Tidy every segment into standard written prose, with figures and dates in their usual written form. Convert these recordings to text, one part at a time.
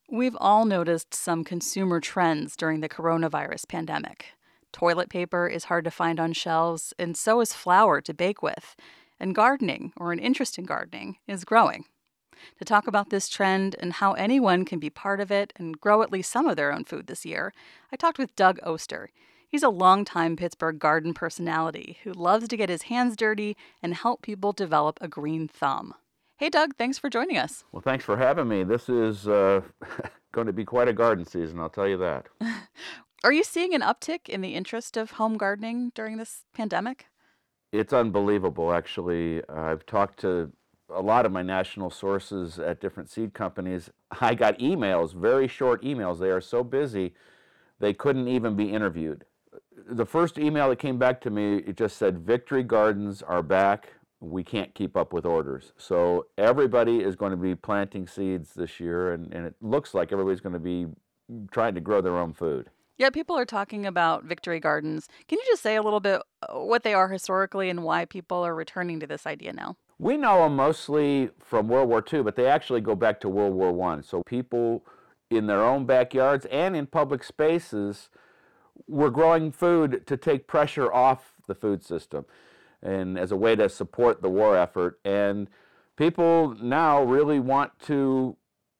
We've all noticed some consumer trends during the coronavirus pandemic. Toilet paper is hard to find on shelves, and so is flour to bake with. And gardening, or an interest in gardening, is growing. To talk about this trend and how anyone can be part of it and grow at least some of their own food this year, I talked with Doug Oster. He's a longtime Pittsburgh garden personality who loves to get his hands dirty and help people develop a green thumb. Hey, Doug, thanks for joining us. Well, thanks for having me. This is going to be quite a garden season, I'll tell you that. Are you seeing an uptick in the interest of home gardening during this pandemic? It's unbelievable, actually. I've talked to a lot of my national sources at different seed companies. I got emails, very short emails. They are so busy, they couldn't even be interviewed. The first email that came back to me, it just said, Victory Gardens are back. We can't keep up with orders. So everybody is going to be planting seeds this year, and it looks like everybody's going to be trying to grow their own food. Yeah, people are talking about Victory Gardens. Can you just say a little bit what they are historically and why people are returning to this idea now? We know them mostly from World War II, but they actually go back to World War I. So people in their own backyards and in public spaces were growing food to take pressure off the food system and as a way to support the war effort. And people now really want to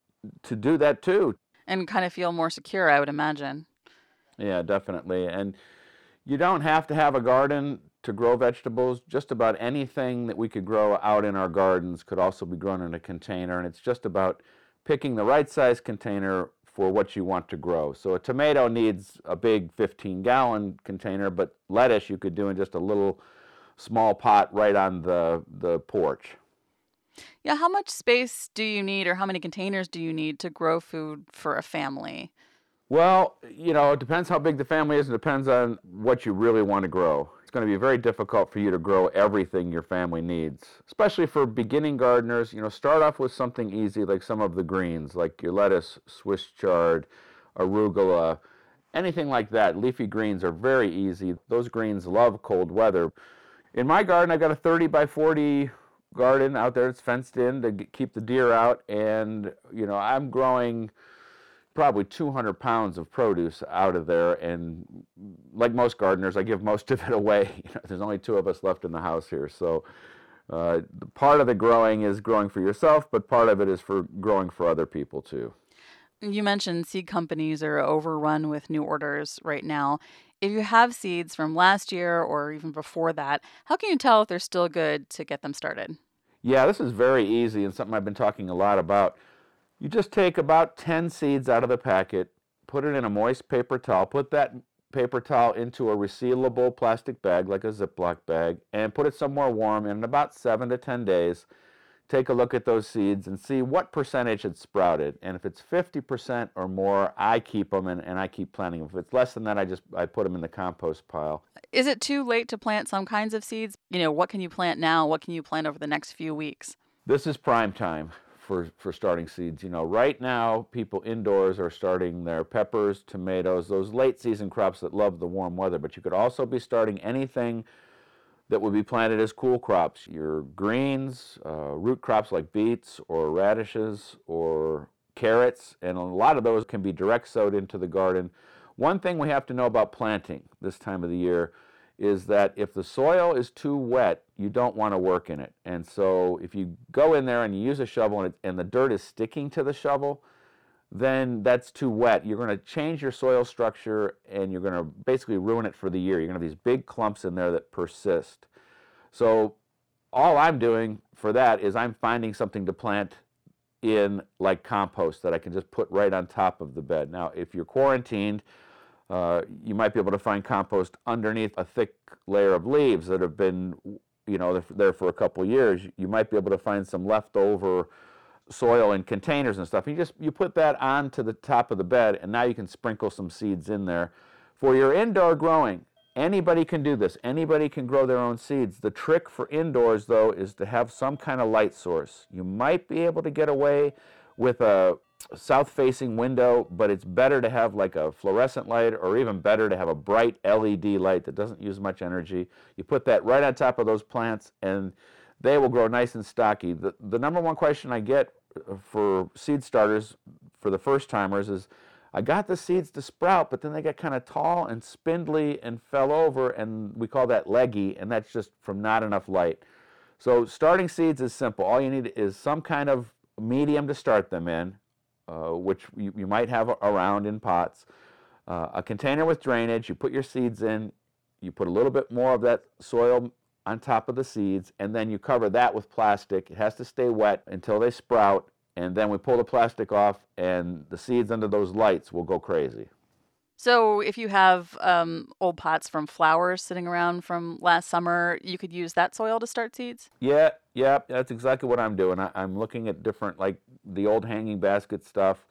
do that too. And kind of feel more secure, I would imagine. Yeah, definitely. And you don't have to have a garden to grow vegetables. Just about anything that we could grow out in our gardens could also be grown in a container. And it's just about picking the right size container for what you want to grow. So a tomato needs a big 15-gallon container, but lettuce you could do in just a little small pot right on the porch. Yeah, how much space do you need or how many containers do you need to grow food for a family? Well, it depends how big the family is. It depends on what you really want to grow. It's going to be very difficult for you to grow everything your family needs, especially for beginning gardeners. Start off with something easy like some of the greens, like your lettuce, Swiss chard, arugula, anything like that. Leafy greens are very easy. Those greens love cold weather. In my garden, I've got a 30 by 40 garden out there. It's fenced in to keep the deer out, and I'm growing probably 200 pounds of produce out of there, and like most gardeners, I give most of it away. There's only two of us left in the house here, so part of the growing is growing for yourself, but part of it is for growing for other people too. You mentioned seed companies are overrun with new orders right now. If you have seeds from last year or even before that, how can you tell if they're still good to get them started? Yeah, this is very easy and something I've been talking a lot about. You just take about 10 seeds out of the packet, put it in a moist paper towel, put that paper towel into a resealable plastic bag like a Ziploc bag, and put it somewhere warm. And in about 7 to 10 days, take a look at those seeds and see what percentage had sprouted. And if it's 50% or more, I keep them and I keep planting them. If it's less than that, I put them in the compost pile. Is it too late to plant some kinds of seeds? What can you plant now? What can you plant over the next few weeks? This is prime time for starting seeds. Right now, people indoors are starting their peppers, tomatoes, those late season crops that love the warm weather. But you could also be starting anything that would be planted as cool crops. Your greens, root crops like beets or radishes or carrots, and a lot of those can be direct sowed into the garden. One thing we have to know about planting this time of the year is that if the soil is too wet, you don't want to work in it. And so if you go in there and you use a shovel and the dirt is sticking to the shovel, then that's too wet. You're going to change your soil structure and you're going to basically ruin it for the year. You're going to have these big clumps in there that persist. So all I'm doing for that is I'm finding something to plant in like compost that I can just put right on top of the bed. Now, if you're quarantined, you might be able to find compost underneath a thick layer of leaves that have been, there for a couple years. You might be able to find some leftover soil in containers and stuff. You put that onto the top of the bed, and now you can sprinkle some seeds in there. For your indoor growing, anybody can do this. Anybody can grow their own seeds. The trick for indoors, though, is to have some kind of light source. You might be able to get away with a south-facing window, but it's better to have like a fluorescent light, or even better to have a bright LED light that doesn't use much energy. You put that right on top of those plants, and they will grow nice and stocky. The number one question I get for seed starters for the first timers is I got the seeds to sprout, but then they got kind of tall and spindly and fell over, and we call that leggy, and that's just from not enough light. So starting seeds is simple. All you need is some kind of medium to start them in, which you might have around in pots. A container with drainage, you put your seeds in, you put a little bit more of that soil on top of the seeds, and then you cover that with plastic. It has to stay wet until they sprout, and then we pull the plastic off, and the seeds under those lights will go crazy. So if you have old pots from flowers sitting around from last summer, you could use that soil to start seeds? Yeah, that's exactly what I'm doing. I'm looking at different, like the old hanging basket stuff.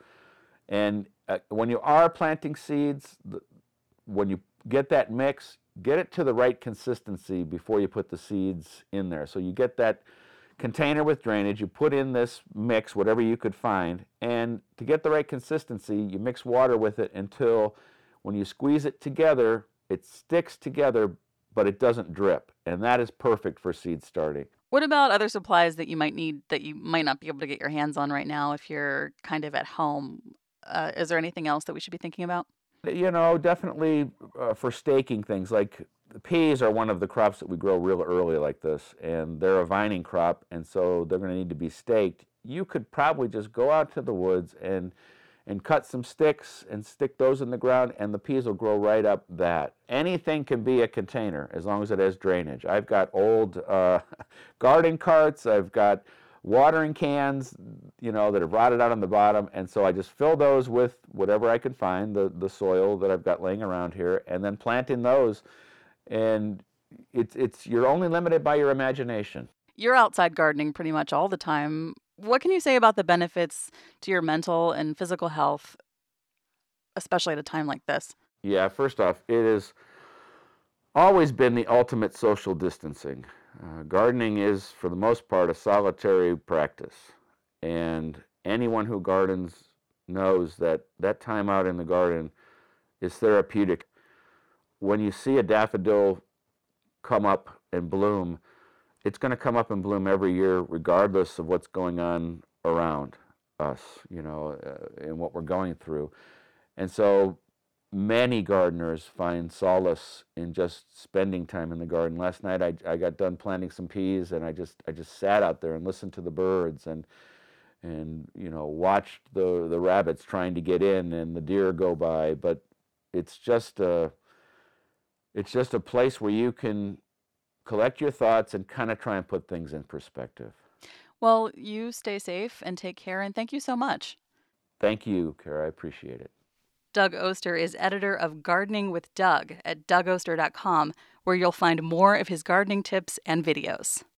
And when you are planting seeds, when you get that mix, get it to the right consistency before you put the seeds in there. So you get that container with drainage, you put in this mix, whatever you could find, and to get the right consistency, you mix water with it until when you squeeze it together, it sticks together, but it doesn't drip. And that is perfect for seed starting. What about other supplies that you might need that you might not be able to get your hands on right now if you're kind of at home? Is there anything else that we should be thinking about? Definitely for staking things, like peas are one of the crops that we grow real early like this, and they're a vining crop, and so they're going to need to be staked. You could probably just go out to the woods and cut some sticks and stick those in the ground, and the peas will grow right up that. Anything can be a container as long as it has drainage. I've got old garden carts, I've got watering cans, that have rotted out on the bottom, and so I just fill those with whatever I can find, the soil that I've got laying around here, and then plant in those, and you're only limited by your imagination. You're outside gardening pretty much all the time. What can you say about the benefits to your mental and physical health, especially at a time like this? Yeah, first off, it has always been the ultimate social distancing. Gardening is, for the most part, a solitary practice. And anyone who gardens knows that that time out in the garden is therapeutic. When you see a daffodil come up and bloom, it's going to come up and bloom every year regardless of what's going on around us, and what we're going through. And so many gardeners find solace in just spending time in the garden. Last night I got done planting some peas, and I just sat out there and listened to the birds and watched the rabbits trying to get in and the deer go by. But it's just a place where you can collect your thoughts and kind of try and put things in perspective. Well, you stay safe and take care, and thank you so much. Thank you, Kara. I appreciate it. Doug Oster is editor of Gardening with Doug at dougoster.com, where you'll find more of his gardening tips and videos.